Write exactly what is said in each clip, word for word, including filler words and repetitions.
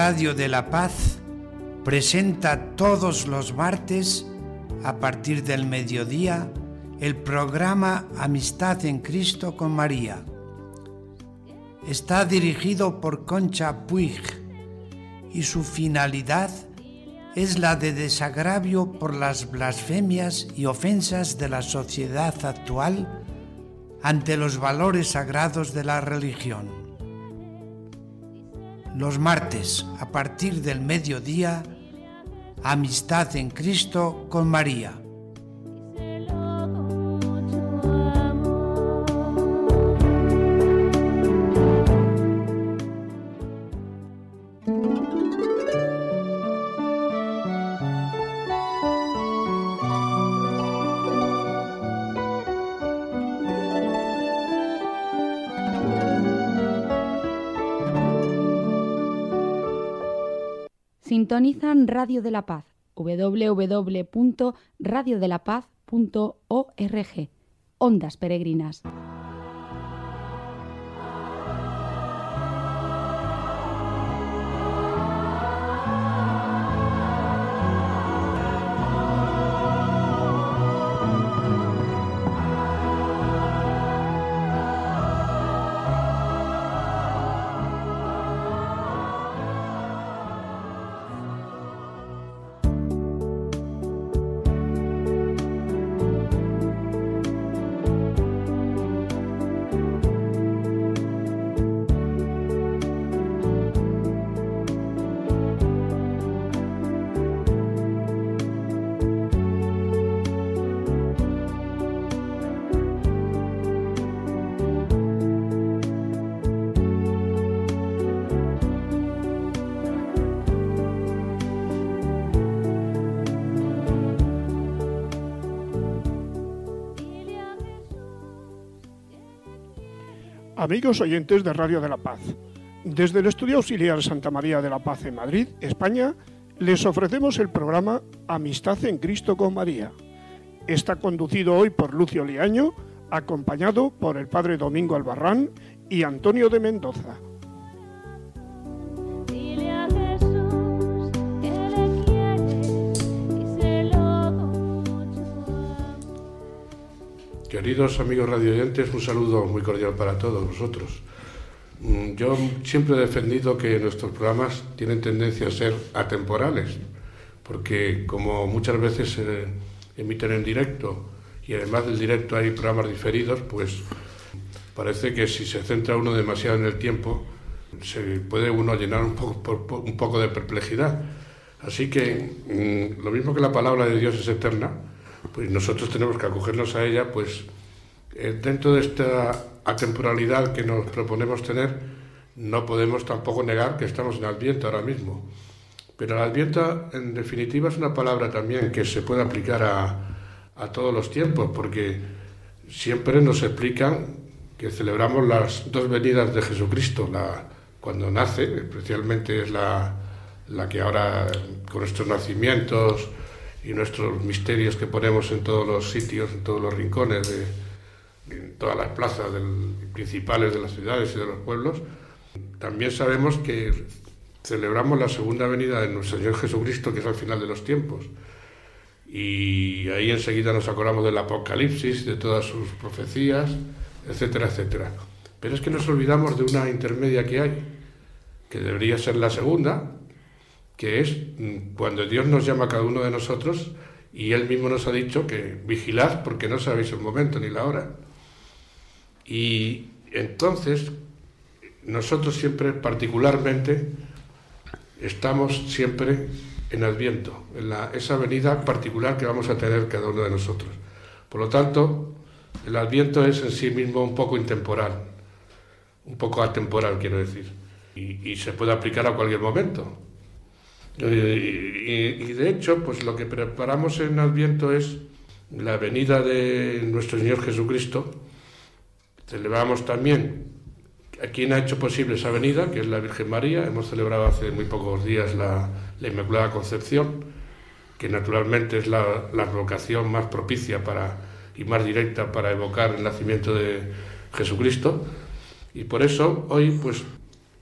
Radio de la Paz presenta todos los martes, a partir del mediodía, el programa Amistad en Cristo con María. Está dirigido por Concha Puig y su finalidad es la de desagravio por las blasfemias y ofensas de la sociedad actual ante los valores sagrados de la religión. Los martes, a partir del mediodía, Amistad en Cristo con María. Sintonizan Radio de la Paz, doble u doble u doble u punto radio de la paz punto org, Ondas Peregrinas. Amigos oyentes de Radio de la Paz, desde el Estudio Auxiliar Santa María de la Paz en Madrid, España, les ofrecemos el programa Amistad en Cristo con María. Está conducido hoy por Lucio Liaño, acompañado por el Padre Domingo Albarrán y Antonio de Mendoza. Queridos amigos radioyentes, un saludo muy cordial para todos vosotros. Yo siempre he defendido que nuestros programas tienen tendencia a ser atemporales, porque como muchas veces se emiten en directo y además del directo hay programas diferidos, pues parece que si se centra uno demasiado en el tiempo, se puede uno llenar un poco, un poco de perplejidad. Así que lo mismo que la palabra de Dios es eterna, pues nosotros tenemos que acogernos a ella, pues eh, dentro de esta atemporalidad que nos proponemos tener, no podemos tampoco negar que estamos en Adviento ahora mismo. Pero el Adviento, en definitiva, es una palabra también que se puede aplicar a, a todos los tiempos, porque siempre nos explican que celebramos las dos venidas de Jesucristo, la, cuando nace, especialmente es la, la que ahora, con nuestros nacimientos y nuestros misterios que ponemos en todos los sitios, en todos los rincones, de, en todas las plazas del, principales de las ciudades y de los pueblos, también sabemos que celebramos la segunda venida de nuestro Señor Jesucristo, que es al final de los tiempos. Y ahí enseguida nos acordamos del Apocalipsis, de todas sus profecías, etcétera, etcétera. Pero es que nos olvidamos de una intermedia que hay, que debería ser la segunda, que es cuando Dios nos llama a cada uno de nosotros y Él mismo nos ha dicho que vigilad porque no sabéis el momento ni la hora. Y entonces nosotros siempre, particularmente, estamos siempre en Adviento, en la, esa venida particular que vamos a tener cada uno de nosotros. Por lo tanto, el Adviento es en sí mismo un poco intemporal, un poco atemporal, quiero decir, y, y se puede aplicar a cualquier momento. Y, y, y de hecho, pues lo que preparamos en Adviento es la venida de nuestro Señor Jesucristo. Celebramos también a quien ha hecho posible esa venida, que es la Virgen María. Hemos celebrado hace muy pocos días la, la Inmaculada Concepción, que naturalmente es la, la vocación más propicia para, y más directa para evocar el nacimiento de Jesucristo. Y por eso hoy pues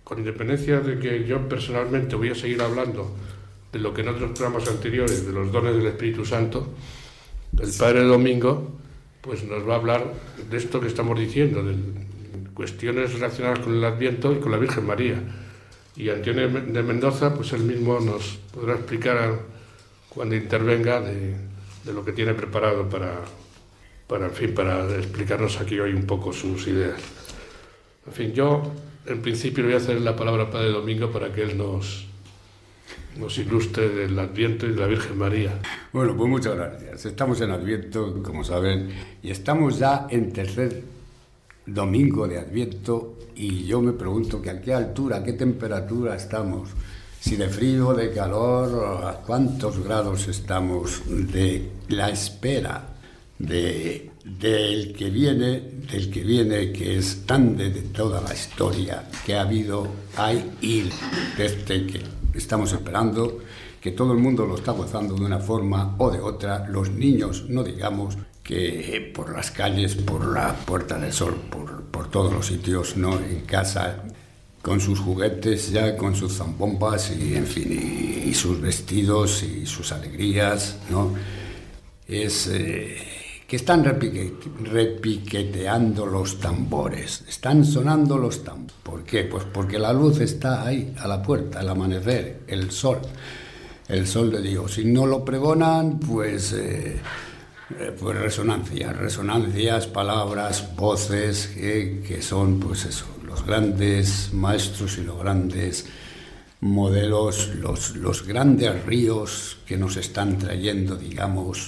con independencia de que yo personalmente voy a seguir hablando de lo que en otros programas anteriores, de los dones del Espíritu Santo, el Padre Domingo pues nos va a hablar de esto que estamos diciendo, de cuestiones relacionadas con el Adviento y con la Virgen María. Y Antonio de Mendoza, pues él mismo nos podrá explicar cuando intervenga de, de lo que tiene preparado para, para, en fin, para explicarnos aquí hoy un poco sus ideas. En fin, yo en principio le voy a hacer la palabra al Padre Domingo para que él nos, nos ilustre del Adviento y de la Virgen María. Bueno, pues muchas gracias. Estamos en Adviento, como saben, y estamos ya en tercer domingo de Adviento, y yo me pregunto que a qué altura, a qué temperatura estamos, si de frío, de calor, a cuántos grados estamos de la espera de, del que viene, del que viene, que es grande de toda la historia que ha habido, hay y desde que estamos esperando, que todo el mundo lo está gozando de una forma o de otra, los niños, no digamos, que por las calles, por la Puerta del Sol, por, por todos los sitios, ¿no? En casa, con sus juguetes ya, con sus zambombas y, en fin, y, y sus vestidos y sus alegrías, ¿no? Es eh, que están repique, repiqueteando los tambores, están sonando los tambores. ¿Por qué? Pues porque la luz está ahí, a la puerta, el amanecer, el sol, el sol de Dios. Si no lo pregonan, pues... Eh, Pues resonancias, resonancias, palabras, voces, que, que son, pues eso, los grandes maestros y los grandes modelos, los, los grandes ríos que nos están trayendo, digamos,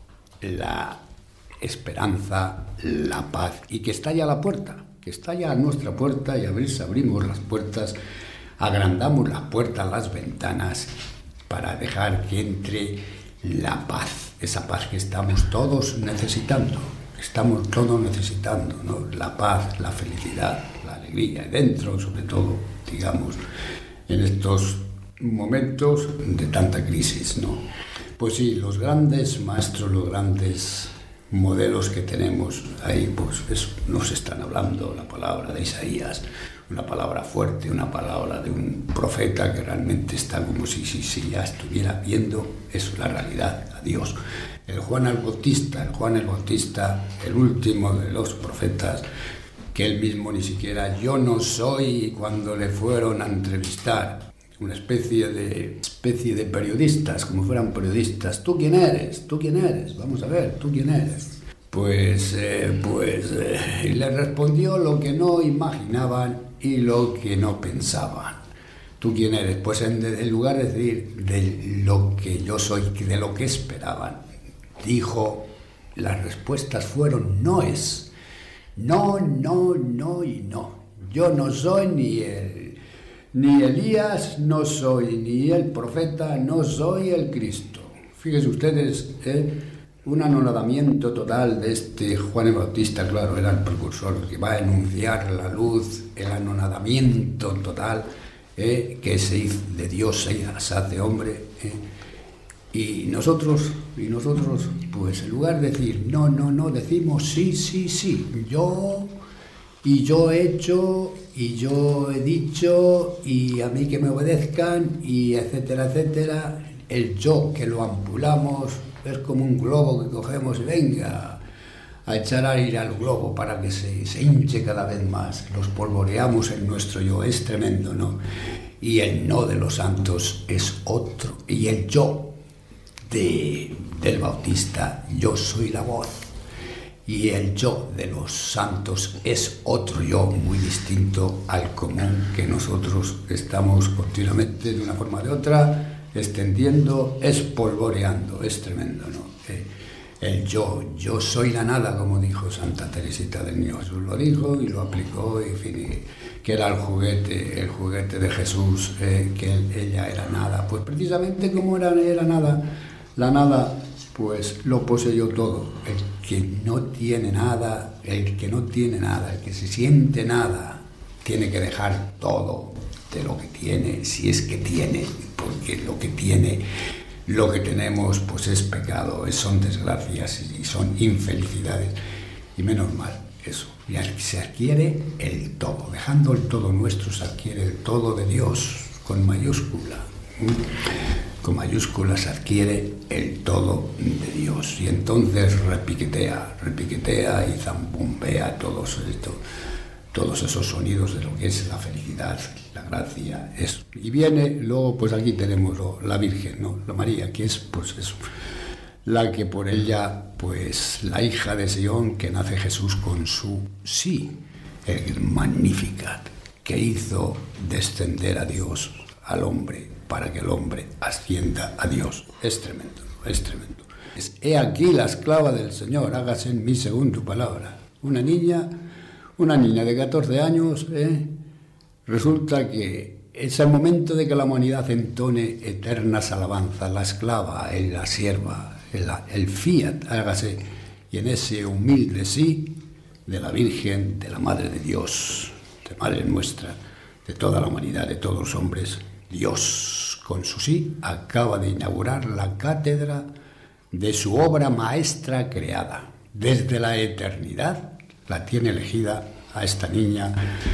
la esperanza, la paz, y que está ya a la puerta, que está ya a nuestra puerta, y a ver si abrimos las puertas, agrandamos las puertas, las ventanas, para dejar que entre la paz. Esa paz que estamos todos necesitando, estamos todos necesitando, ¿no? La paz, la felicidad, la alegría, y dentro, sobre todo, digamos, en estos momentos de tanta crisis, ¿no? Pues sí, los grandes maestros, los grandes modelos que tenemos ahí, pues eso, nos están hablando la palabra de Isaías, una palabra fuerte, una palabra de un profeta que realmente está como si, si, si ya estuviera viendo eso, la realidad, a Dios. El Juan el Bautista, el Juan el Bautista, el último de los profetas, que él mismo ni siquiera yo no soy, cuando le fueron a entrevistar, una especie de, especie de periodistas, como fueran periodistas. ¿Tú quién eres? ¿Tú quién eres? Vamos a ver, ¿tú quién eres? Pues, eh, pues, eh, le respondió lo que no imaginaban y lo que no pensaban. ¿Tú quién eres? Pues en, en lugar de decir de lo que yo soy, de lo que esperaban, dijo, las respuestas fueron noes. No, no, no y no. Yo no soy ni el, ni Elías, no soy ni el profeta, no soy el Cristo. Fíjense ustedes, ¿eh? Un anonadamiento total de este Juan el Bautista, claro, era el precursor que va a enunciar la luz, el anonadamiento total, eh, que se hizo de Dios, se hace hombre, eh, y nosotros, y nosotros, pues en lugar de decir no, no, no, decimos sí, sí, sí, yo, y yo he hecho, y yo he dicho, y a mí que me obedezcan, y etcétera, etcétera, el yo que lo ampulamos. Es como un globo que cogemos y venga a echar aire al globo para que se, se hinche cada vez más. Los polvoreamos en nuestro yo, es tremendo, ¿no? Y el no de los santos es otro. Y el yo de, del Bautista, yo soy la voz. Y el yo de los santos es otro yo muy distinto al común que nosotros estamos continuamente de una forma o de otra extendiendo, espolvoreando, es tremendo, ¿no? Eh, el yo, yo soy la nada, como dijo Santa Teresita del Niño Jesús, lo dijo y lo aplicó, y, en fin, y que era el juguete, el juguete de Jesús, eh, que él, ella era nada, pues precisamente como era, era nada, la nada, pues lo poseyó todo. El que no tiene nada, el que no tiene nada, el que se siente nada, tiene que dejar todo de lo que tiene, si es que tiene, porque lo que tiene, lo que tenemos, pues es pecado, son desgracias y son infelicidades, y menos mal, eso. Y se adquiere el todo. Dejando el todo nuestro se adquiere el todo de Dios, con mayúscula. Con mayúscula se adquiere el todo de Dios. Y entonces repiquetea, repiquetea y zambumbea todos estos, todos esos sonidos de lo que es la felicidad, la gracia. Eso. Y viene, luego, pues aquí tenemos lo, la Virgen, ¿no? La María, que es, pues eso, la que por ella, pues la hija de Sion, que nace Jesús con su sí, el Magnificat, que hizo descender a Dios al hombre, para que el hombre ascienda a Dios. Es tremendo, es tremendo. Es, he aquí la esclava del Señor, hágase en mí según tu palabra. Una niña, una niña de catorce años, ¿eh? Resulta que es el momento de que la humanidad entone eternas alabanzas, la esclava, la sierva, el, el fiat, hágase, y en ese humilde sí de la Virgen, de la Madre de Dios, de Madre nuestra, de toda la humanidad, de todos los hombres, Dios, con su sí, acaba de inaugurar la cátedra de su obra maestra creada. Desde la eternidad la tiene elegida a esta niña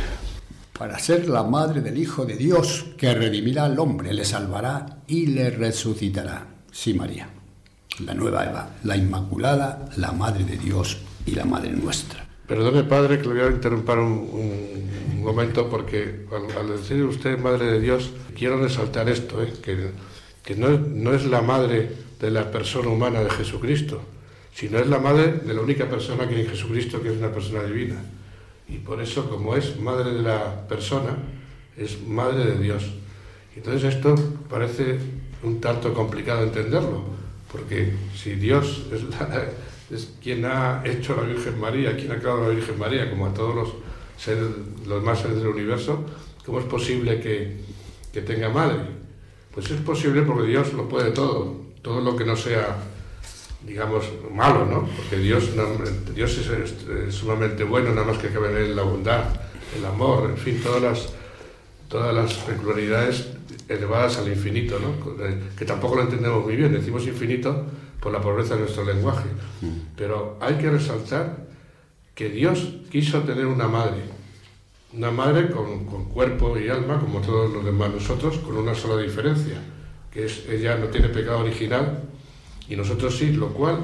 para ser la madre del Hijo de Dios, que redimirá al hombre, le salvará y le resucitará. Sí, María, la nueva Eva, la Inmaculada, la Madre de Dios y la Madre nuestra. Perdone, padre, que le voy a interrumpir un, un, un momento, porque al, al decir usted Madre de Dios, quiero resaltar esto, ¿eh? que, que no, no es la madre de la persona humana de Jesucristo, sino es la madre de la única persona que hay en Jesucristo, que es una persona divina. Y por eso, como es madre de la persona, es madre de Dios. Entonces esto parece un tanto complicado entenderlo, porque si Dios es la... es quien ha hecho a la Virgen María, quien ha creado a la Virgen María, como a todos los seres, los más seres del universo, ¿cómo es posible que, que tenga madre? Pues es posible porque Dios lo puede todo, todo lo que no sea, digamos, malo, ¿no? Porque Dios, no, Dios es, es, es sumamente bueno, nada más que cabe en él la bondad, el amor, en fin, todas las, todas las peculiaridades elevadas al infinito, ¿no? Que tampoco lo entendemos muy bien, decimos infinito por la pobreza de nuestro lenguaje. Pero hay que resaltar que Dios quiso tener una madre, una madre con, con cuerpo y alma, como todos los demás nosotros, con una sola diferencia, que es ella no tiene pecado original y nosotros sí, lo cual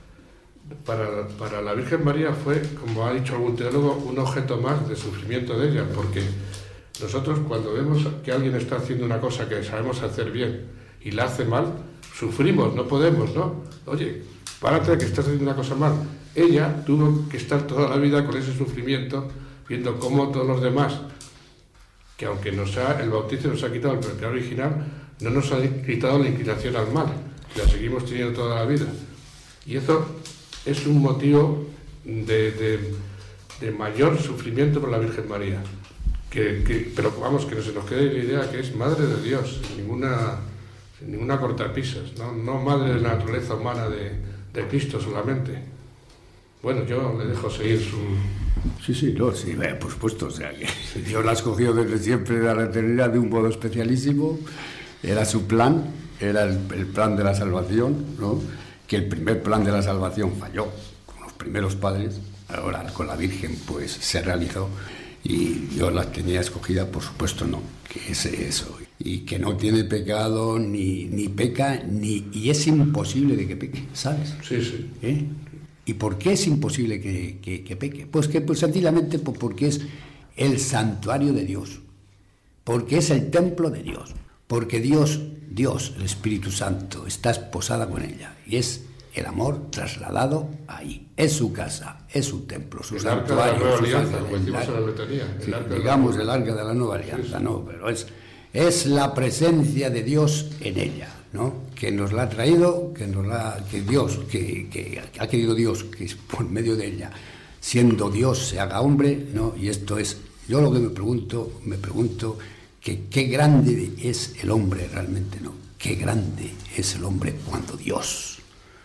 para, para la Virgen María fue, como ha dicho algún teólogo, un objeto más de sufrimiento de ella, porque nosotros cuando vemos que alguien está haciendo una cosa que sabemos hacer bien y la hace mal, sufrimos, no podemos, ¿no? Oye, párate que estás haciendo una cosa mal. Ella tuvo que estar toda la vida con ese sufrimiento, viendo cómo todos los demás, que aunque nos ha, el bautismo nos ha quitado el pecado original, no nos ha quitado la inclinación al mal, la seguimos teniendo toda la vida. Y eso es un motivo de, de, de mayor sufrimiento por la Virgen María. Que, que, pero vamos, que no se nos quede la idea que es Madre de Dios, ninguna... ninguna cortapisas, ¿no? No madre de la naturaleza humana de, de Cristo solamente. Bueno, yo le dejo seguir su... Sí, sí, no, sí, por supuesto, o sea, que Dios la ha escogido desde siempre de la eternidad de un modo especialísimo, era su plan, era el, el plan de la salvación, ¿no? Que el primer plan de la salvación falló con los primeros padres, ahora con la Virgen pues se realizó. Y Dios las tenía escogida, por supuesto no, que es eso. Y que no tiene pecado, ni, ni peca, ni y es imposible de que peque, ¿sabes? Sí, sí. ¿Eh? ¿Y por qué es imposible que, que, que peque? Pues que pues, sencillamente pues, porque es el santuario de Dios, porque es el templo de Dios, porque Dios, Dios, el Espíritu Santo, está esposada con ella, y es el amor trasladado ahí. Es su casa, es su templo, su el santuario. Arca de la Nueva su Alianza, como decimos en la letanía. Sí, digamos el Arca de la Nueva Alianza, sí, no, pero es, es la presencia de Dios en ella, ¿no? Que nos la ha traído, que nos la, que Dios, que, que ha querido Dios, que por medio de ella, siendo Dios, se haga hombre, ¿no? Y esto es, yo lo que me pregunto, me pregunto, que qué grande es el hombre realmente, ¿no? Qué grande es el hombre cuando Dios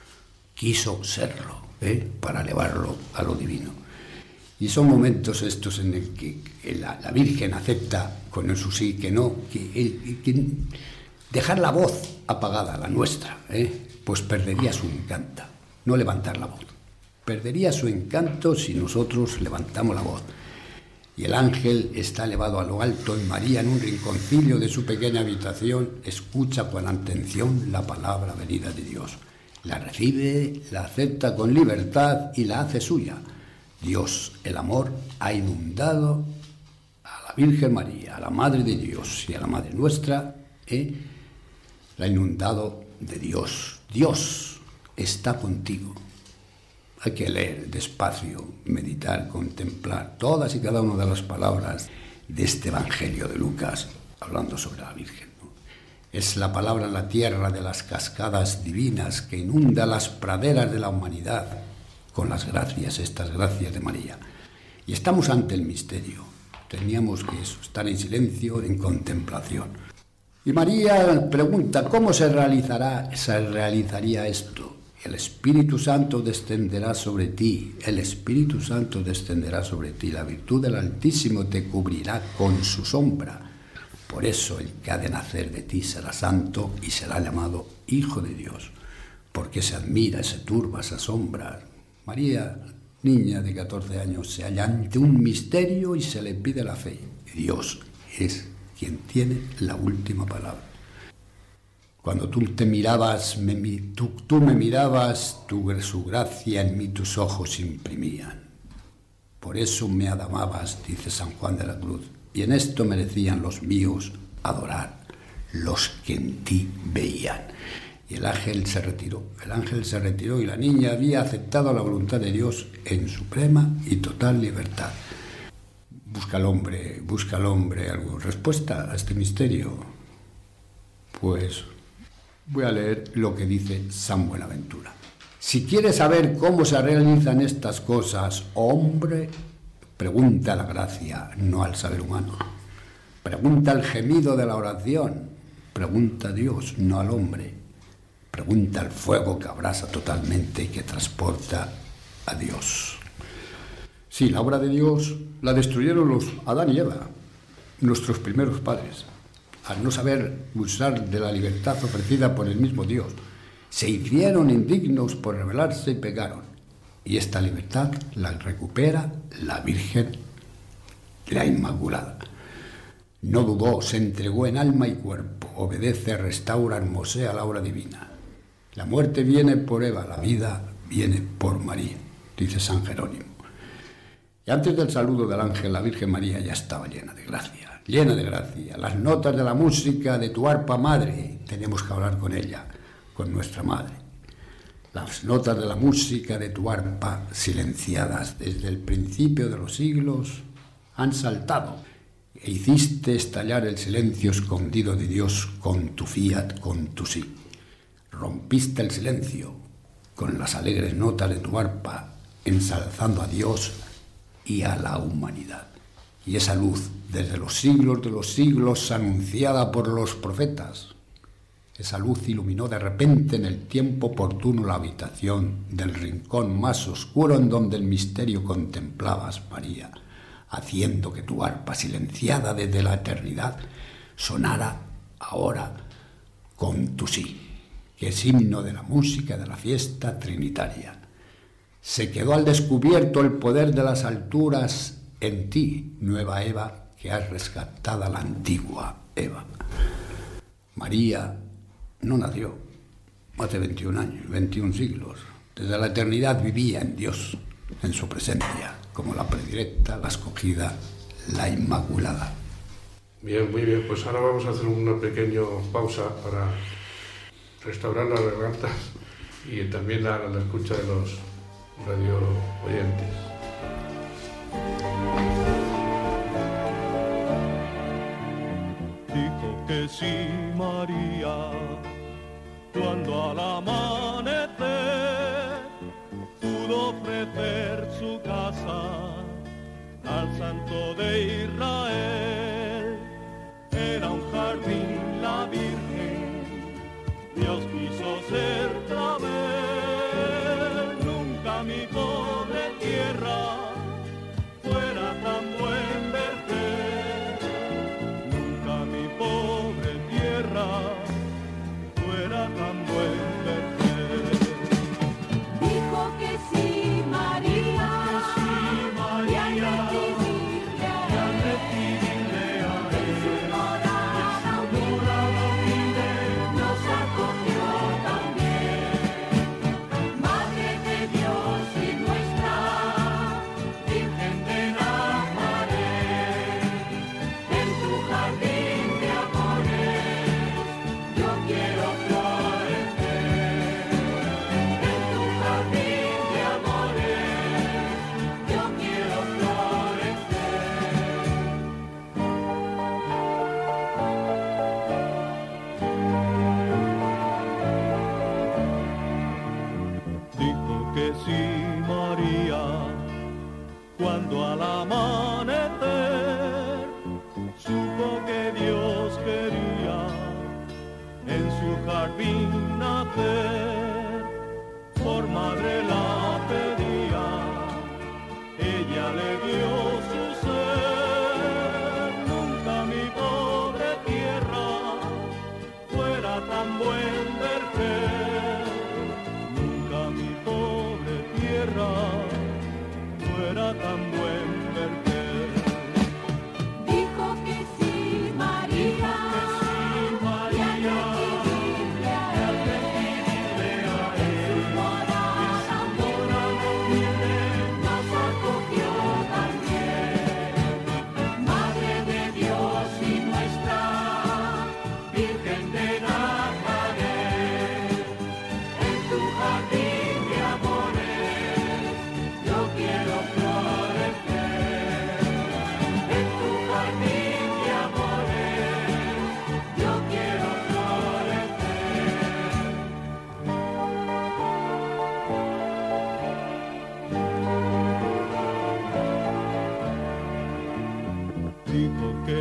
quiso serlo, ¿eh? Para elevarlo a lo divino. Y son momentos estos en el que la, la Virgen acepta con su sí que no, que, que, que dejar la voz apagada, la nuestra, ¿eh? Pues perdería su encanto, no levantar la voz, perdería su encanto si nosotros levantamos la voz. Y el ángel está elevado a lo alto y María, en un rinconcillo de su pequeña habitación, escucha con atención la palabra venida de Dios. La recibe, la acepta con libertad y la hace suya. Dios, el amor, ha inundado a la Virgen María, a la Madre de Dios y a la Madre nuestra, ¿eh? la ha inundado de Dios. Dios está contigo. Hay que leer despacio, meditar, contemplar todas y cada una de las palabras de este Evangelio de Lucas, hablando sobre la Virgen, ¿no? Es la palabra en la tierra de las cascadas divinas que inunda las praderas de la humanidad con las gracias, estas gracias de María. Y estamos ante el misterio. Teníamos que eso, estar en silencio, en contemplación. Y María pregunta, ¿cómo se realizará, se realizaría esto? El Espíritu Santo descenderá sobre ti, el Espíritu Santo descenderá sobre ti, la virtud del Altísimo te cubrirá con su sombra. Por eso el que ha de nacer de ti será santo y será llamado Hijo de Dios, porque se admira, se turba, se asombra. María, niña de catorce años, se halla ante un misterio y se le pide la fe. Dios es quien tiene la última palabra. Cuando tú te mirabas, me, tú, tú me mirabas, tu, su gracia en mí tus ojos imprimían. Por eso me adamabas, dice San Juan de la Cruz, y en esto merecían los míos adorar, los que en ti veían. Y el ángel se retiró, el ángel se retiró y la niña había aceptado la voluntad de Dios en suprema y total libertad. Busca al hombre, busca al hombre alguna respuesta a este misterio. Pues voy a leer lo que dice San Buenaventura. Si quieres saber cómo se realizan estas cosas, hombre, pregunta a la gracia, no al saber humano. Pregunta al gemido de la oración, pregunta a Dios, no al hombre. Pregunta al fuego que abrasa totalmente y que transporta a Dios. Sí, la obra de Dios la destruyeron los Adán y Eva, nuestros primeros padres, al no saber usar de la libertad ofrecida por el mismo Dios. Se hicieron indignos por rebelarse y pecaron. Y esta libertad la recupera la Virgen, la Inmaculada. No dudó, se entregó en alma y cuerpo, obedece, restaura, hermosea la obra divina. La muerte viene por Eva, la vida viene por María, dice San Jerónimo. Y antes del saludo del ángel, la Virgen María ya estaba llena de gracia, llena de gracia. Las notas de la música de tu arpa madre, tenemos que hablar con ella, con nuestra madre. Las notas de la música de tu arpa, silenciadas desde el principio de los siglos, han saltado e hiciste estallar el silencio escondido de Dios con tu fiat, con tu sí. Rompiste el silencio con las alegres notas de tu arpa, ensalzando a Dios y a la humanidad. Y esa luz, desde los siglos de los siglos, anunciada por los profetas, esa luz iluminó de repente en el tiempo oportuno la habitación del rincón más oscuro en donde el misterio contemplabas, María, haciendo que tu arpa, silenciada desde la eternidad, sonara ahora con tu sí, que es himno de la música de la fiesta trinitaria. Se quedó al descubierto el poder de las alturas en ti, nueva Eva, que has rescatado a la antigua Eva. María no nació hace veintiún años, veintiún siglos. Desde la eternidad vivía en Dios, en su presencia, como la predilecta, la escogida, la Inmaculada. Bien, muy bien, pues ahora vamos a hacer una pequeña pausa para restaurar las gargantas y también la, la escucha de los radio oyentes. Dijo que sí, María, cuando al amanecer pudo ofrecer su casa al Santo de Israel. Era un jardín la Virgen, Dios quiso ser clavel. Nunca mi pobre tierra fuera tan buen vergel. Nunca mi pobre tierra fuera tan buen vergel. Dijo que sí,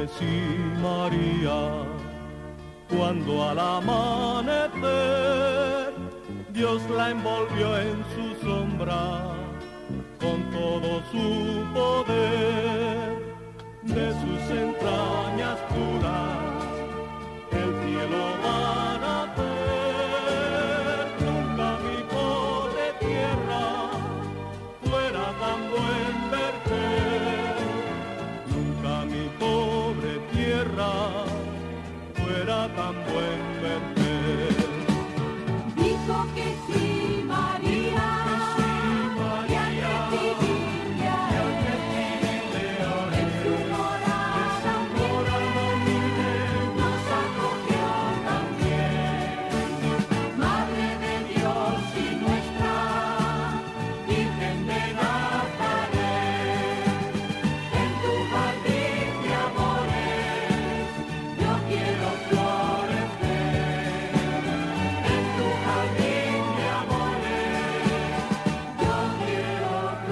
que sí, María, cuando al amanecer Dios la envolvió en su sombra con todo su poder, de sus entrañas puras el cielo va a nacer. Nunca mi pobre tierra fuera tan buen verter, nunca mi pobre tierra fuera tan buen verter. Dijo que sí, María, y al recibirle a él, en su morada humilde, nos acogió también. Madre de Dios y nuestra Virgen de Nazaret, en tu jardín de amores yo quiero florecer. En tu jardín de amores yo quiero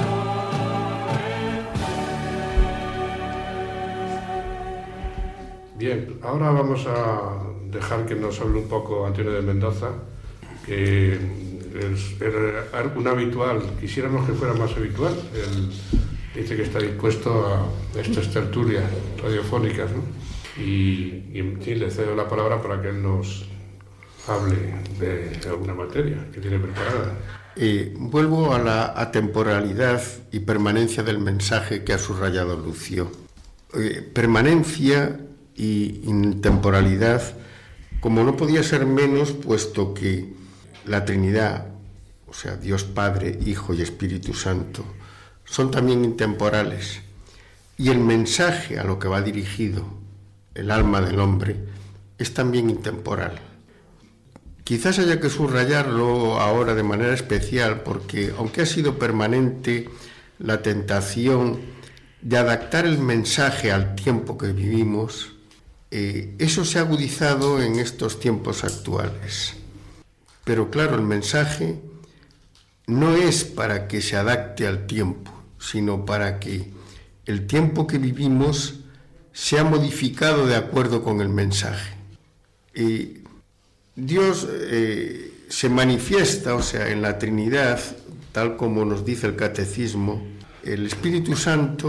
florecer. Bien, ahora vamos a dejar que nos hable un poco Antonio de Mendoza, que es era un habitual, quisiéramos que fuera más habitual. Él dice que está dispuesto a estas tertulias radiofónicas, ¿no? Y, y en fin, le cedo la palabra para que él nos hable de alguna materia que tiene preparada. Eh, vuelvo a la atemporalidad y permanencia del mensaje que ha subrayado Lucio. Eh, permanencia y intemporalidad, como no podía ser menos, puesto que la Trinidad, o sea, Dios Padre, Hijo y Espíritu Santo, son también intemporales. Y el mensaje a lo que va dirigido el alma del hombre es también intemporal. Quizás haya que subrayarlo ahora de manera especial porque, aunque ha sido permanente la tentación de adaptar el mensaje al tiempo que vivimos, eh, eso se ha agudizado en estos tiempos actuales. Pero claro, el mensaje no es para que se adapte al tiempo, sino para que el tiempo que vivimos sea modificado de acuerdo con el mensaje. Y Dios eh, se manifiesta, o sea, en la Trinidad, tal como nos dice el Catecismo. El Espíritu Santo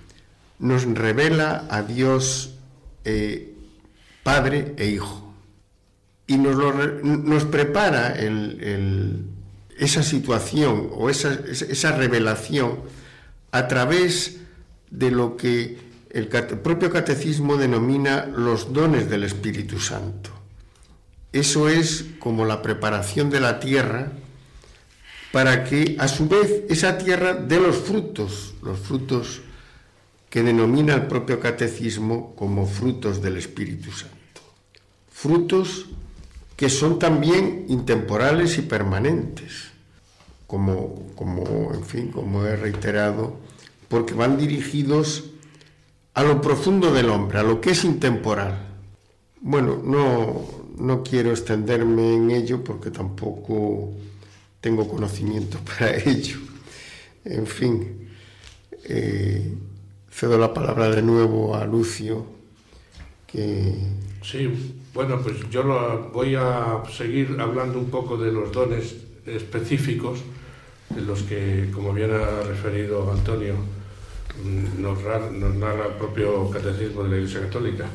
nos revela a Dios eh, Padre e Hijo y nos, lo, nos prepara el, el, esa situación o esa, esa revelación a través de lo que el propio Catecismo denomina los dones del Espíritu Santo. Eso es como la preparación de la tierra para que, a su vez, esa tierra dé los frutos, los frutos que denomina el propio Catecismo como frutos del Espíritu Santo. Frutos que son también intemporales y permanentes, como, como, en fin, como he reiterado, porque van dirigidos a lo profundo del hombre, a lo que es intemporal. Bueno, no, no quiero extenderme en ello porque tampoco tengo conocimiento para ello. En fin, eh, cedo la palabra de nuevo a Lucio, que... Sí, bueno, pues yo lo, voy a seguir hablando un poco de los dones específicos, de los que, como bien ha referido Antonio, nos, nos narra el propio Catecismo de la Iglesia Católica.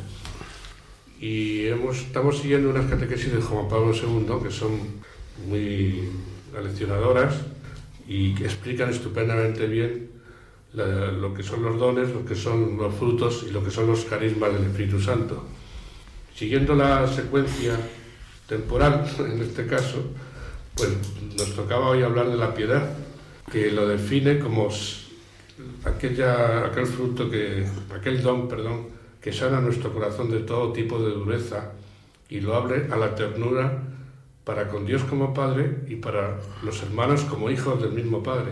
Y hemos, estamos siguiendo unas catequesis de Juan Pablo segundo que son muy aleccionadoras y que explican estupendamente bien la, lo que son los dones, lo que son los frutos y lo que son los carismas del Espíritu Santo. Siguiendo la secuencia temporal, en este caso, pues nos tocaba hoy hablar de la piedad, que lo define como aquella, aquel fruto, que, aquel don, perdón, que sana nuestro corazón de todo tipo de dureza y lo abre a la ternura para con Dios como Padre y para los hermanos como hijos del mismo Padre.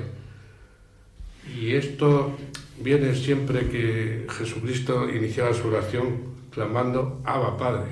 Y esto viene siempre que Jesucristo iniciaba su oración clamando Abba Padre.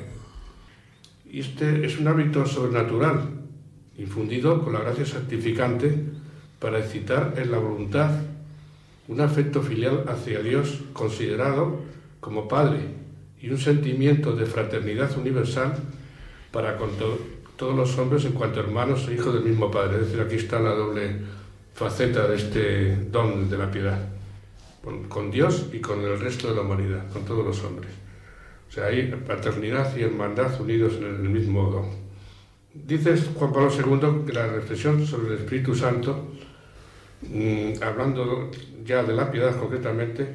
Y este es un hábito sobrenatural, infundido con la gracia santificante para excitar en la voluntad un afecto filial hacia Dios considerado como Padre y un sentimiento de fraternidad universal para con to- todos los hombres en cuanto hermanos e hijos del mismo Padre. Es decir, aquí está la doble faceta de este don de la piedad, con, con Dios y con el resto de la humanidad, con todos los hombres. O sea, hay paternidad y hermandad unidos en el mismo don. Dice Juan Pablo segundo que la reflexión sobre el Espíritu Santo, mmm, hablando ya de la piedad concretamente,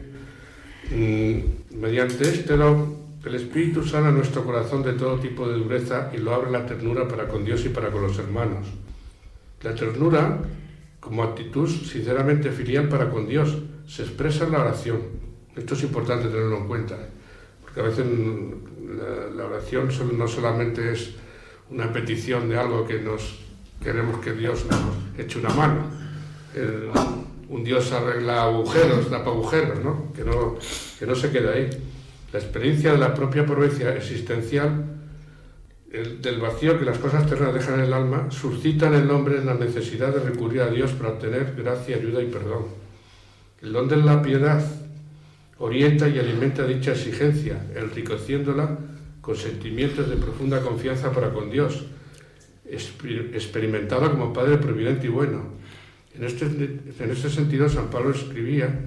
mmm, mediante este don, el Espíritu sana nuestro corazón de todo tipo de dureza y lo abre la ternura para con Dios y para con los hermanos. La ternura, como actitud sinceramente filial para con Dios, se expresa en la oración. Esto es importante tenerlo en cuenta, porque a veces la, la oración no solamente es una petición de algo que nos queremos que Dios nos eche una mano. El, un Dios arregla agujeros, tapa agujeros, ¿no? Que no, que no se quede ahí. La experiencia de la propia pobreza existencial, el, del vacío que las cosas terrenas dejan en el alma, suscita en el hombre la necesidad de recurrir a Dios para obtener gracia, ayuda y perdón. El don de la piedad orienta y alimenta dicha exigencia, enriqueciéndola con sentimientos de profunda confianza para con Dios, experimentada como Padre providente y bueno. En este, en este sentido, San Pablo escribía: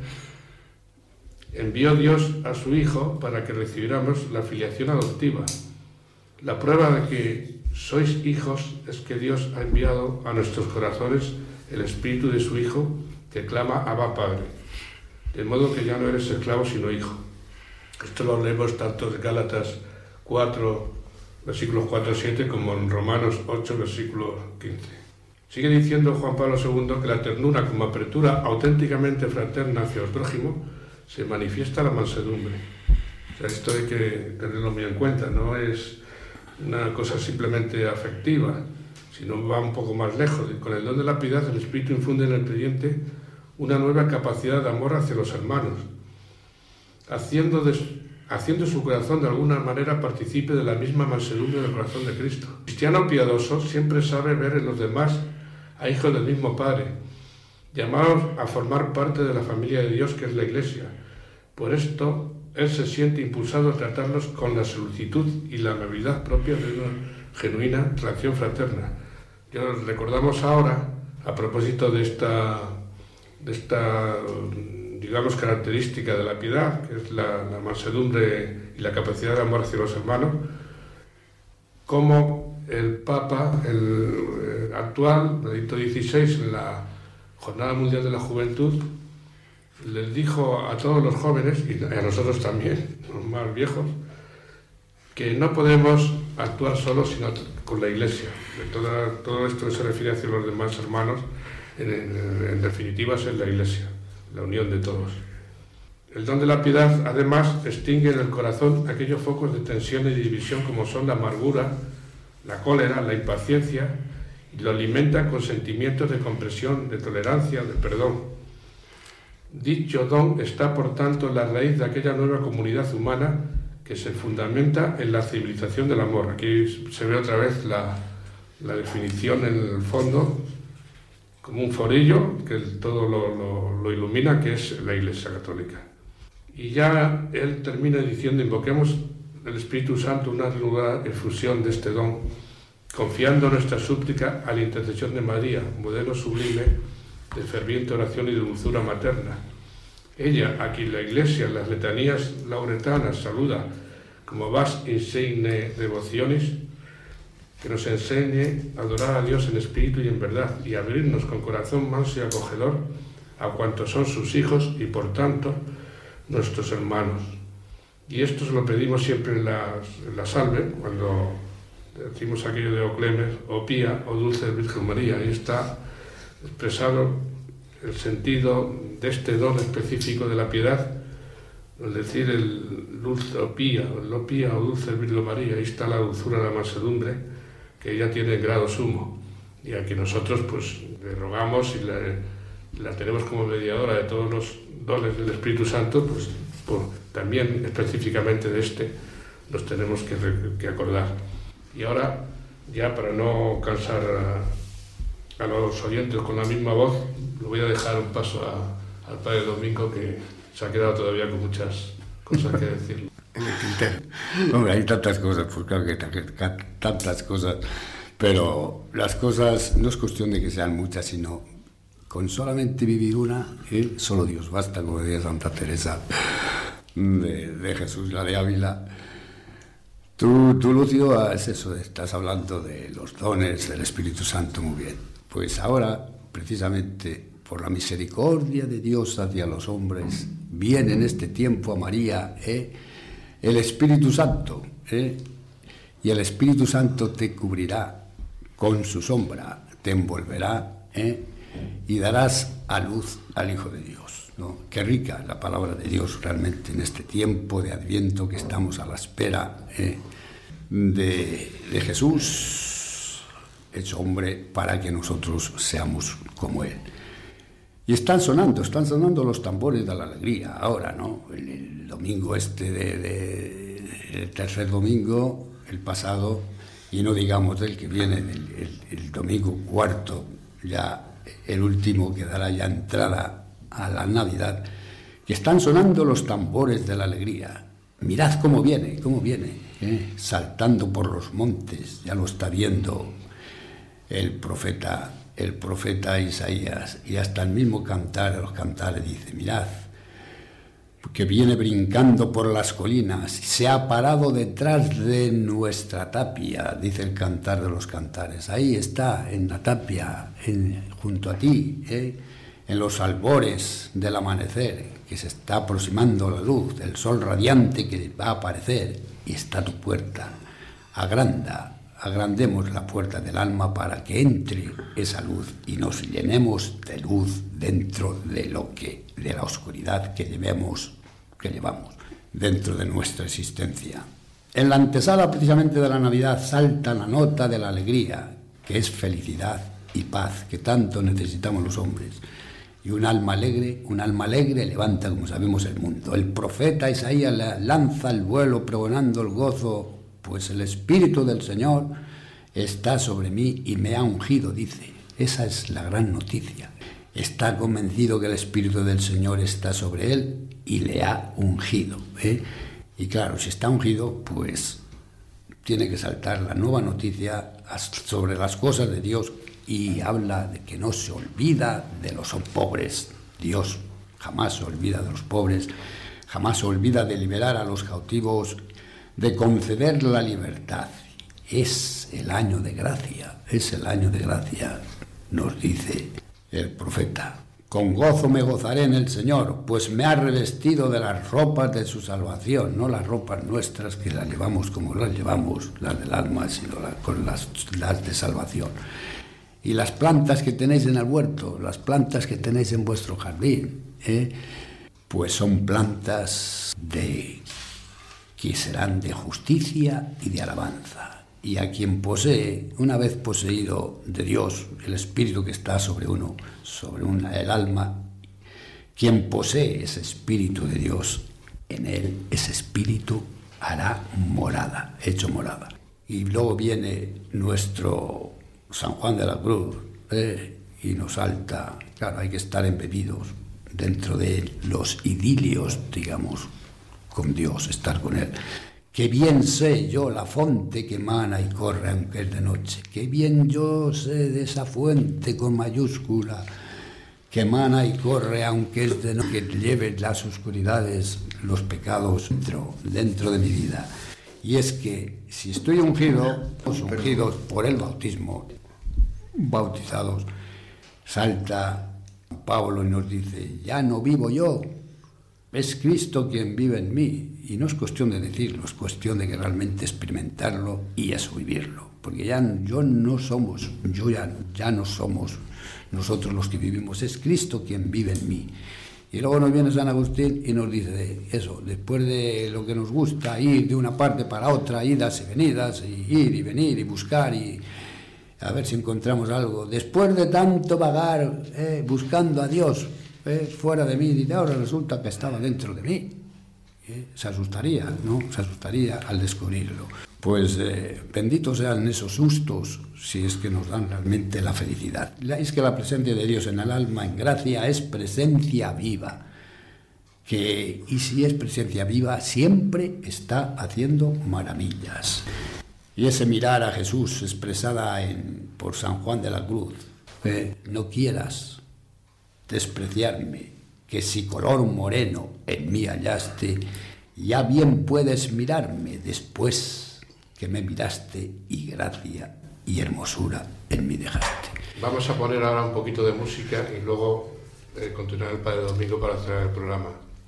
envió Dios a su Hijo para que recibiéramos la filiación adoptiva. La prueba de que sois hijos es que Dios ha enviado a nuestros corazones el Espíritu de su Hijo, que clama Abba Padre, de modo que ya no eres esclavo sino hijo. Esto lo leemos tanto en Gálatas cuatro, versículos cuatro a siete, como en Romanos ocho, versículo quince. Sigue diciendo Juan Pablo segundo que la ternura como apertura auténticamente fraterna hacia el prójimo se manifiesta la mansedumbre. O sea, esto hay que tenerlo muy en cuenta, no es una cosa simplemente afectiva, sino va un poco más lejos. Con el don de la piedad, el Espíritu infunde en el creyente una nueva capacidad de amor hacia los hermanos, haciendo, de, haciendo su corazón de alguna manera partícipe de la misma mansedumbre del corazón de Cristo. El cristiano piadoso siempre sabe ver en los demás a hijos del mismo Padre, llamados a formar parte de la familia de Dios que es la Iglesia. Por esto, él se siente impulsado a tratarlos con la solicitud y la amabilidad propia de una genuina relación fraterna. Yo recordamos ahora, a propósito de esta, de esta digamos, característica de la piedad, que es la, la mansedumbre y la capacidad de amor hacia los hermanos, cómo el Papa, el, el actual, Benedicto dieciséis, en la Jornada Mundial de la Juventud, les dijo a todos los jóvenes, y a nosotros también, los más viejos, que no podemos actuar solos sino con la Iglesia. De toda, todo esto que se refiere hacia los demás hermanos, en, en, en definitiva es la Iglesia, la unión de todos. El don de la piedad, además, extingue en el corazón aquellos focos de tensión y división como son la amargura, la cólera, la impaciencia, y lo alimenta con sentimientos de comprensión, de tolerancia, de perdón. Dicho don está, por tanto, en la raíz de aquella nueva comunidad humana que se fundamenta en la civilización del amor. Aquí se ve otra vez la, la definición en el fondo, como un forillo que todo lo, lo, lo ilumina, que es la Iglesia Católica. Y ya él termina diciendo: invoquemos el Espíritu Santo, una renovada efusión de este don, confiando nuestra súplica a la intercesión de María, modelo sublime de ferviente oración y de dulzura materna. Ella, a quien la Iglesia en las letanías lauretanas saluda como vas insigne devocionis, que nos enseñe a adorar a Dios en espíritu y en verdad, y abrirnos con corazón manso y acogedor a cuantos son sus hijos y, por tanto, nuestros hermanos. Y esto se lo pedimos siempre en la, en la salve, cuando decimos aquello de o clemes, o pía, o dulce Virgen María. Ahí está expresado el sentido de este don específico de la piedad, es decir, el dulce o pía, el o pía o dulce Virgen María. Ahí está la dulzura, la mansedumbre, que ella tiene en grado sumo, y a que nosotros pues le rogamos y le, la tenemos como mediadora de todos los dones del Espíritu Santo, pues, pues también específicamente de este nos tenemos que, que acordar. Y ahora, ya para no cansar a, a los oyentes con la misma voz, lo voy a dejar un paso a, al Padre Domingo, que se ha quedado todavía con muchas cosas que decir. en el tintero? Hombre, hay tantas cosas, pues claro que, que, que tantas cosas, pero las cosas no es cuestión de que sean muchas, sino con solamente vivir una, ¿eh? Solo Dios basta, como decía Santa Teresa de, de Jesús, la de Ávila. Tú, tú, Lucio, es eso, estás hablando de los dones del Espíritu Santo, muy bien. Pues ahora, precisamente, por la misericordia de Dios hacia los hombres, viene en este tiempo a María ¿eh? el Espíritu Santo, ¿eh? y el Espíritu Santo te cubrirá con su sombra, te envolverá, ¿eh? y darás a luz al Hijo de Dios, ¿no? Qué rica la palabra de Dios realmente en este tiempo de Adviento que estamos a la espera ¿eh? de, de Jesús hecho hombre para que nosotros seamos como Él. Y están sonando, están sonando los tambores de la alegría ahora, ¿no? El, el domingo este, de, de, el tercer domingo, el pasado, y no digamos del que viene, el, el, el domingo cuarto, ya el último que dará ya entrada a la Navidad, que están sonando los tambores de la alegría. Mirad cómo viene, cómo viene, ¿eh? saltando por los montes, ya lo está viendo el profeta. el profeta Isaías, y hasta el mismo cantar, los cantares dice, mirad, que viene brincando por las colinas, se ha parado detrás de nuestra tapia, dice el cantar de los cantares, ahí está, en la tapia, en, junto a ti, ¿eh? en los albores del amanecer, que se está aproximando la luz, el sol radiante que va a aparecer, y está tu puerta, agranda, agrandemos la puerta del alma para que entre esa luz y nos llenemos de luz dentro de lo que, de la oscuridad que llevemos, que llevamos dentro de nuestra existencia. En la antesala precisamente de la Navidad salta la nota de la alegría, que es felicidad y paz, que tanto necesitamos los hombres. Y un alma alegre, un alma alegre levanta, como sabemos, el mundo. El profeta Isaías lanza el vuelo pregonando el gozo, pues el Espíritu del Señor está sobre mí y me ha ungido, dice. Esa es la gran noticia. Está convencido que el Espíritu del Señor está sobre él y le ha ungido, ¿eh? Y claro, si está ungido, pues tiene que saltar la nueva noticia sobre las cosas de Dios y habla de que no se olvida de los pobres. Dios jamás se olvida de los pobres, jamás se olvida de liberar a los cautivos, de conceder la libertad. Es el año de gracia, es el año de gracia, nos dice el profeta. Con gozo me gozaré en el Señor, pues me ha revestido de las ropas de su salvación, no las ropas nuestras que las llevamos como las llevamos, las del alma, sino las, con las, las de salvación. Y las plantas que tenéis en el huerto, las plantas que tenéis en vuestro jardín, ¿eh? pues son plantas de que serán de justicia y de alabanza. Y a quien posee, una vez poseído de Dios, el Espíritu que está sobre uno, sobre una, el alma, quien posee ese Espíritu de Dios, en él ese Espíritu hará morada, hecho morada. Y luego viene nuestro San Juan de la Cruz, ¿eh? y nos salta, claro, hay que estar embebidos dentro de los idilios, digamos, con Dios, estar con Él. Qué bien sé yo la fuente que emana y corre aunque es de noche. Qué bien yo sé de esa fuente con mayúscula que emana y corre aunque es de noche, que lleve las oscuridades, los pecados dentro, dentro de mi vida. Y es que si estoy ungido, pues ungidos por el bautismo, bautizados, salta Pablo y nos dice, ya no vivo yo, es Cristo quien vive en mí. Y no es cuestión de decirlo, es cuestión de que realmente experimentarlo y eso vivirlo. Porque ya yo no somos, yo ya, ya no somos nosotros los que vivimos, es Cristo quien vive en mí. Y luego nos viene San Agustín y nos dice eso, después de lo que nos gusta, ir de una parte para otra, idas y venidas, y ir y venir y buscar y a ver si encontramos algo. Después de tanto vagar eh, buscando a Dios, Eh, fuera de mí, dice, ahora resulta que estaba dentro de mí. Eh, se asustaría, ¿no? Se asustaría al descubrirlo. Pues eh, benditos sean esos sustos, si es que nos dan realmente la felicidad. Es que la presencia de Dios en el alma, en gracia, es presencia viva. que, y si es presencia viva, siempre está haciendo maravillas. Y ese mirar a Jesús expresada en, por San Juan de la Cruz, eh, no quieras despreciarme, que si color moreno en mí hallaste, ya bien puedes mirarme después que me miraste y gracia y hermosura en mí dejaste. Vamos a poner ahora un poquito de música y luego eh, continuar el Padre Domingo para cerrar el programa.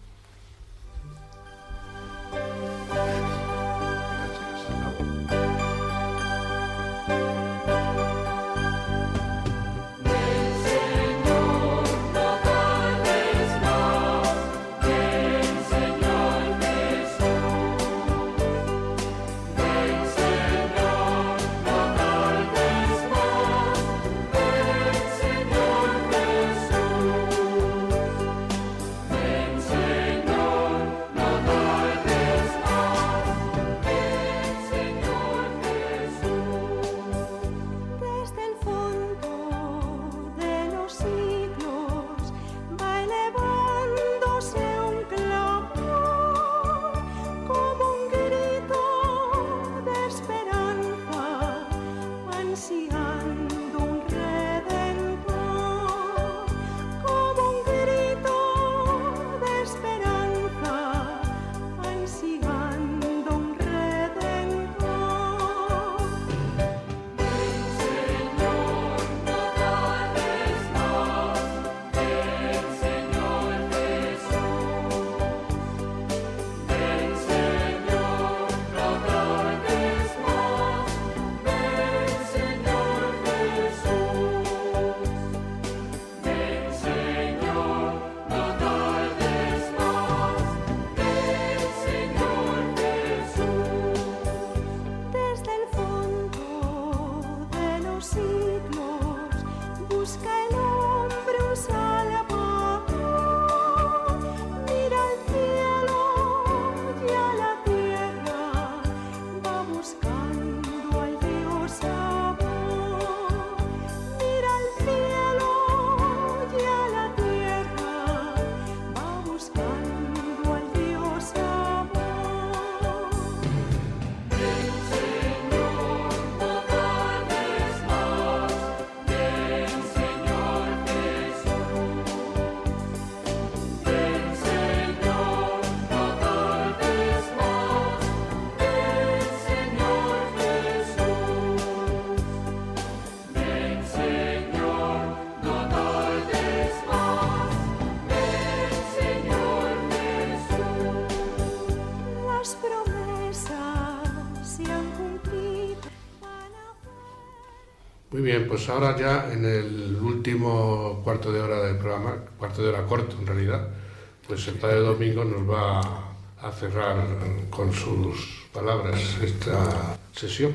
Muy bien, pues ahora ya en el último cuarto de hora del programa, cuarto de hora corto en realidad, pues el Padre Domingo nos va a cerrar con sus palabras esta sesión.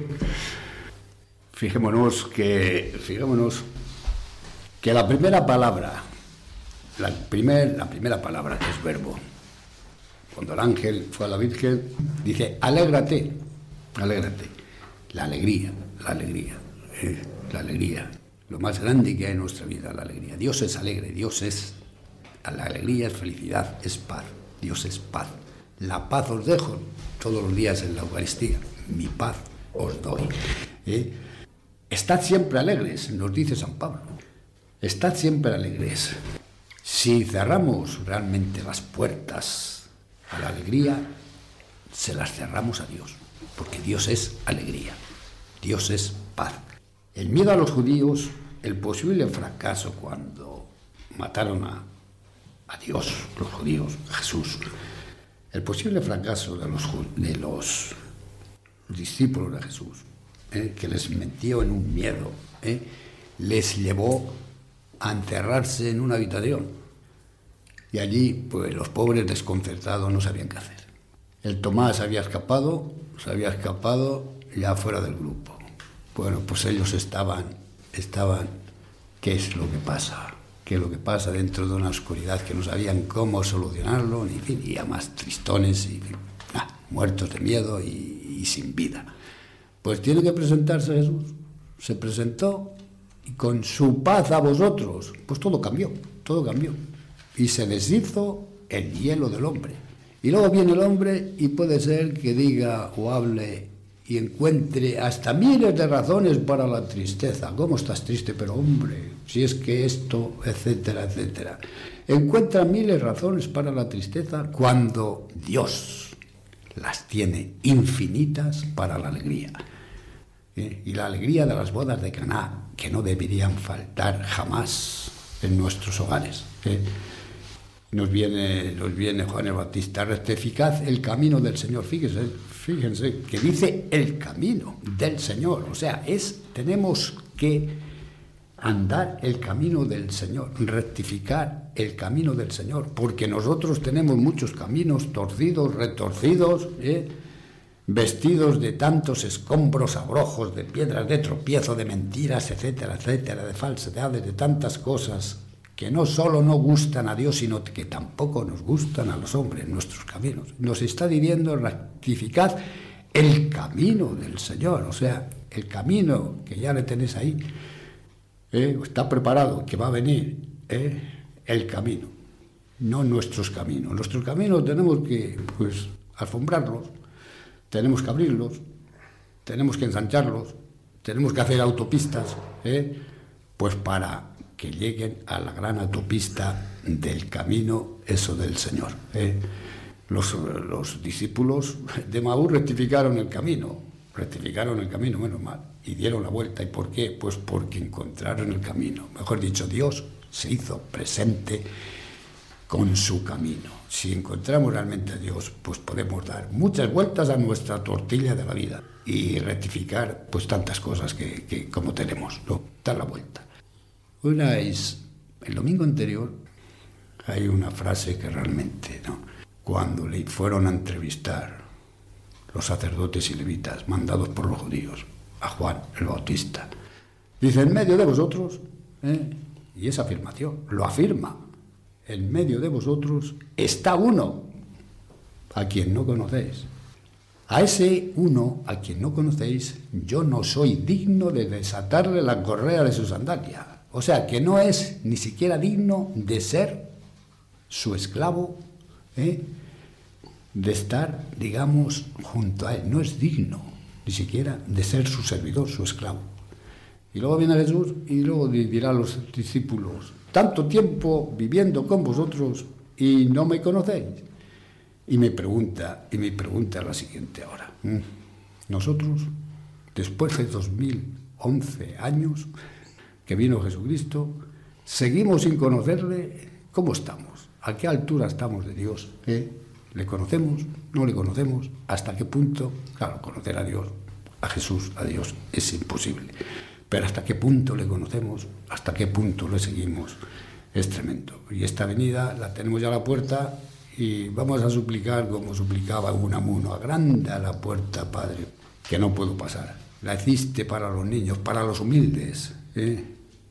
Fijémonos que, fijémonos que la primera palabra, la, primer, la primera palabra que es verbo, cuando el ángel fue a la Virgen, dice, alégrate, alégrate, la alegría, la alegría. Eh, la alegría, lo más grande que hay en nuestra vida, la alegría. Dios es alegre, Dios es, la alegría es felicidad, es paz, Dios es paz. La paz os dejo todos los días en la Eucaristía, mi paz os doy. ¿Eh? Estad siempre alegres, nos dice San Pablo, estad siempre alegres. Si cerramos realmente las puertas a la alegría, se las cerramos a Dios, porque Dios es alegría, Dios es paz. El miedo a los judíos, el posible fracaso cuando mataron a, a Dios, los judíos, a Jesús, el posible fracaso de los, de los discípulos de Jesús, eh, que les metió en un miedo, eh, les llevó a encerrarse en una habitación. Y allí, pues los pobres desconcertados no sabían qué hacer. El Tomás había escapado, se había escapado ya fuera del grupo. Bueno, pues ellos estaban, estaban, ¿qué es lo que pasa? ¿Qué es lo que pasa dentro de una oscuridad que no sabían cómo solucionarlo? Ni fin, y ya más tristones y ah, muertos de miedo y, y sin vida. Pues tiene que presentarse Jesús. Se presentó y con su paz a vosotros, pues todo cambió, todo cambió. Y se deshizo el hielo del hombre. Y luego viene el hombre y puede ser que diga o hable y encuentre hasta miles de razones para la tristeza. ¿Cómo estás triste? Pero hombre, si es que esto, etcétera, etcétera. Encuentra miles de razones para la tristeza cuando Dios las tiene infinitas para la alegría. ¿Eh? Y la alegría de las bodas de Caná, que no deberían faltar jamás en nuestros hogares. ¿Eh? Nos viene, nos viene Juan el Bautista, rectificad el camino del Señor. Fíjense, fíjense que dice el camino del Señor. O sea, es, tenemos que andar el camino del Señor, rectificar el camino del Señor, porque nosotros tenemos muchos caminos torcidos, retorcidos, ¿eh? vestidos de tantos escombros, abrojos, de piedras de tropiezo, de mentiras, etcétera, etcétera, de falsedades, de tantas cosas que no solo no gustan a Dios, sino que tampoco nos gustan a los hombres, nuestros caminos. Nos está diciendo rectificad el camino del Señor, o sea, el camino que ya le tenéis ahí, eh, está preparado, que va a venir, eh, el camino, no nuestros caminos. Nuestros caminos tenemos que, pues, alfombrarlos, tenemos que abrirlos, tenemos que ensancharlos, tenemos que hacer autopistas, eh, pues para que lleguen a la gran autopista del camino, eso del Señor. ¿eh? Los, los discípulos de Maús rectificaron el camino, rectificaron el camino, menos mal, y dieron la vuelta. ¿Y por qué? Pues porque encontraron el camino. Mejor dicho, Dios se hizo presente con su camino. Si encontramos realmente a Dios, pues podemos dar muchas vueltas a nuestra tortilla de la vida y rectificar pues tantas cosas que, que como tenemos, ¿no? Dar la vuelta. Una es, el domingo anterior hay una frase que realmente, ¿no? Cuando le fueron a entrevistar los sacerdotes y levitas mandados por los judíos a Juan el Bautista, dice, en medio de vosotros, ¿eh? y esa afirmación lo afirma, en medio de vosotros está uno a quien no conocéis. A ese uno a quien no conocéis, yo no soy digno de desatarle la correa de su sandalia. O sea, que no es ni siquiera digno de ser su esclavo, ¿eh? de estar, digamos, junto a él. No es digno ni siquiera de ser su servidor, su esclavo. Y luego viene Jesús y luego dirá a los discípulos, tanto tiempo viviendo con vosotros y no me conocéis. Y me pregunta, y me pregunta la siguiente ahora. Nosotros, después de dos mil once años que vino Jesucristo, seguimos sin conocerle. ¿Cómo estamos? ¿A qué altura estamos de Dios? ¿Eh? ¿Le conocemos? ¿No le conocemos? ¿Hasta qué punto? Claro, conocer a Dios, a Jesús, a Dios, es imposible. Pero ¿hasta qué punto le conocemos? ¿Hasta qué punto le seguimos? Es tremendo. Y esta venida la tenemos ya a la puerta y vamos a suplicar como suplicaba Unamuno, agranda la puerta, Padre, que no puedo pasar. La hiciste para los niños, para los humildes, ¿eh?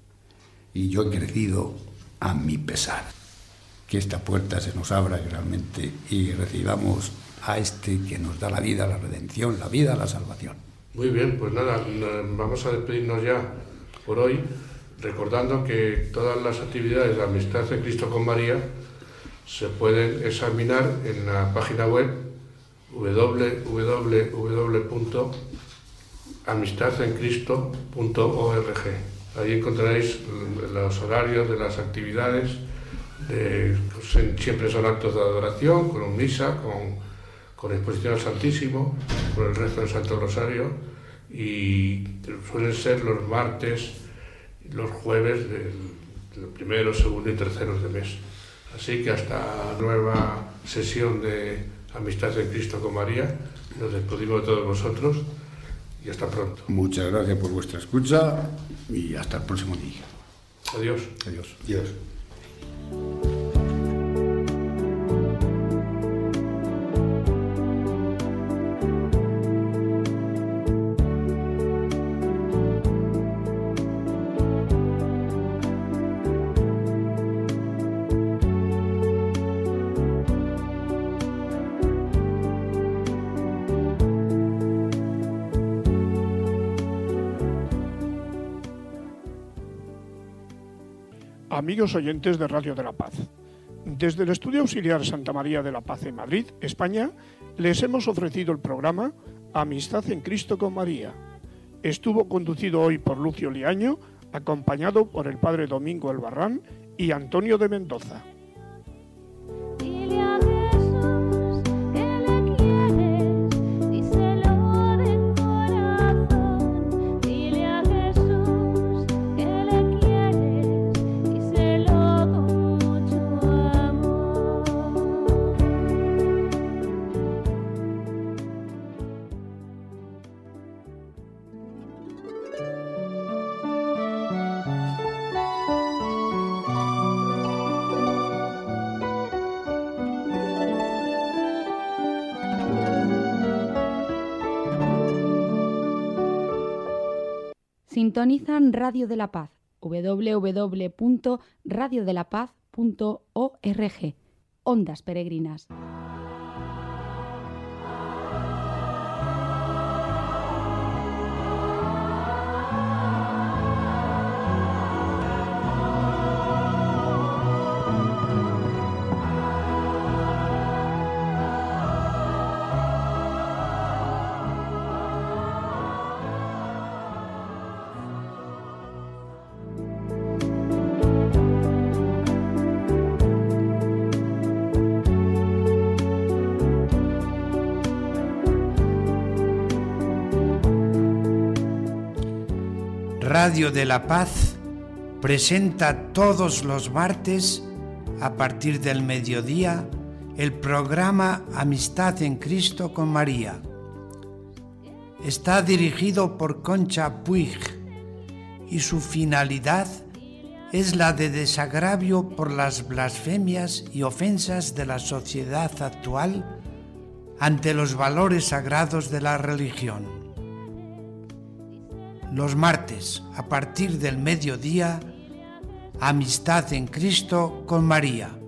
Y yo he crecido a mi pesar. Que esta puerta se nos abra realmente y recibamos a este que nos da la vida, la redención, la vida, la salvación. Muy bien, pues nada, vamos a despedirnos ya por hoy, recordando que todas las actividades de Amistad en Cristo con María se pueden examinar en la página web doble u doble u doble u punto amistad en cristo punto org. Ahí encontraréis los horarios de las actividades, de, siempre son actos de adoración, con un misa, con, con exposición al Santísimo, con el rezo del Santo Rosario, y suelen ser los martes, los jueves del, del primero, segundo y tercero de mes. Así que hasta nueva sesión de Amistad en Cristo con María, nos despedimos de todos vosotros y hasta pronto. Muchas gracias por vuestra escucha y hasta el próximo día. Adiós. Adiós. Adiós. Amigos oyentes de Radio de la Paz, Desde el Estudio Auxiliar Santa María de la Paz en Madrid, España, les hemos ofrecido el programa Amistad en Cristo con María. Estuvo conducido hoy por Lucio Liaño, acompañado por el padre Domingo Albarrán y Antonio de Mendoza. Dile a Jesús que le quieres, díselo de corazón. Dile a Jesús que le quieres, díselo con mucho amor. Sintonizan Radio de la Paz, doble u doble u doble u punto radio de la paz punto org, Ondas Peregrinas. Radio de la Paz presenta todos los martes, a partir del mediodía, el programa Amistad en Cristo con María. Está dirigido por Concha Puig y su finalidad es la de desagravio por las blasfemias y ofensas de la sociedad actual ante los valores sagrados de la religión. Los martes, a partir del mediodía, Amistad en Cristo con María.